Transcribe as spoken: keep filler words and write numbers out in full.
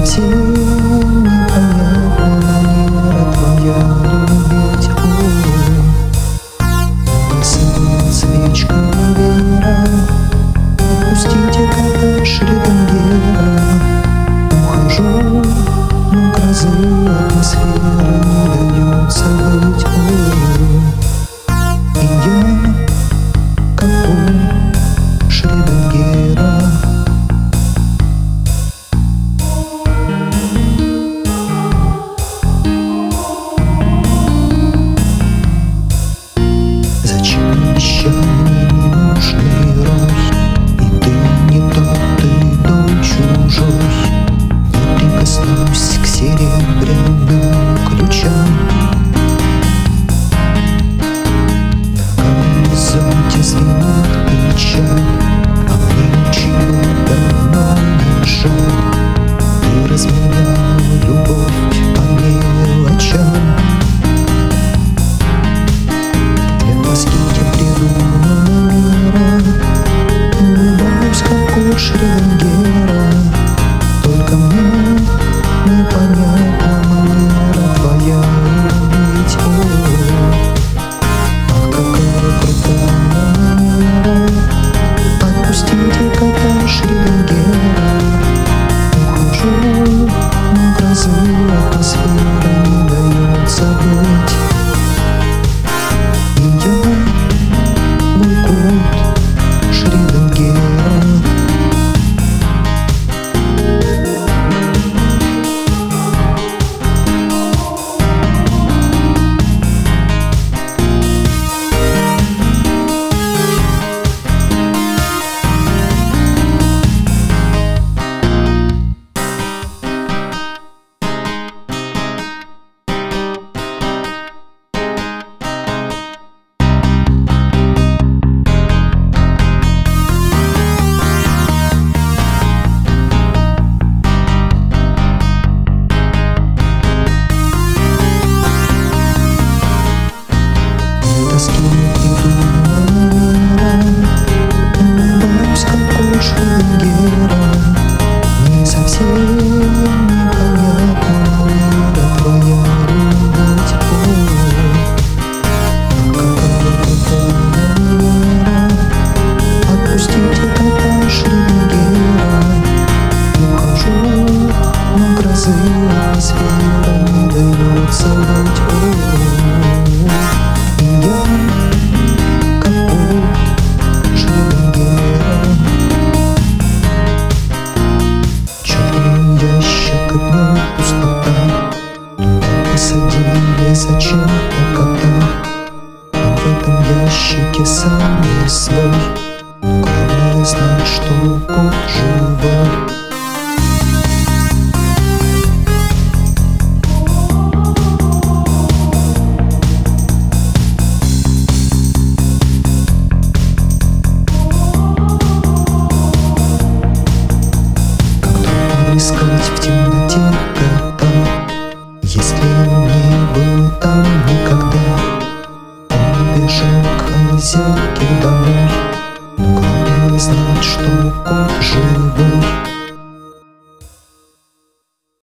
совсем непонятна манера твоя любить. Ой, погасает свечка вера, отпустите коттедж Ривьера. Ухожу, но грозы атмосфера не дает забыть. Ой, и я как Пош Ривьера. Зачем обещания ненужный рой? И ты не тот, ты дом чужой. Не прикоснусь к серебряным ключам. На горизонте звенит печаль, а мне ничего давно не жаль. Ты разменял любовь по мелочам. Для тоски я придумала мира, улыбаюсь, как Пош Ривьера. Только мне непонятна манера твоя любить. Ой, ах, какая крутая манера, отпустите коттедж Ривьера. Ухожу, но грозы атмосфера не дает забыть. И я бойкот Ривьера. Тоски не придумала мира, улыбаюсь, как Пош Ривьера. Мне совсем непонятна манера твоя любить. Ой, ах, какая крутая манера, отпустите коттедж Ривьера. Ухожу, но грозы атмосфера не дает забыть. Ой, и я как Пош Ривьера. Черный ящик и вновь пустота. Туда посадили зачем-то кота, а в этом ящике сам не свой. Главное знать, что кот живой. Искать в темноте кота, если он не был там никогда. Он бежал к хозяйке домой.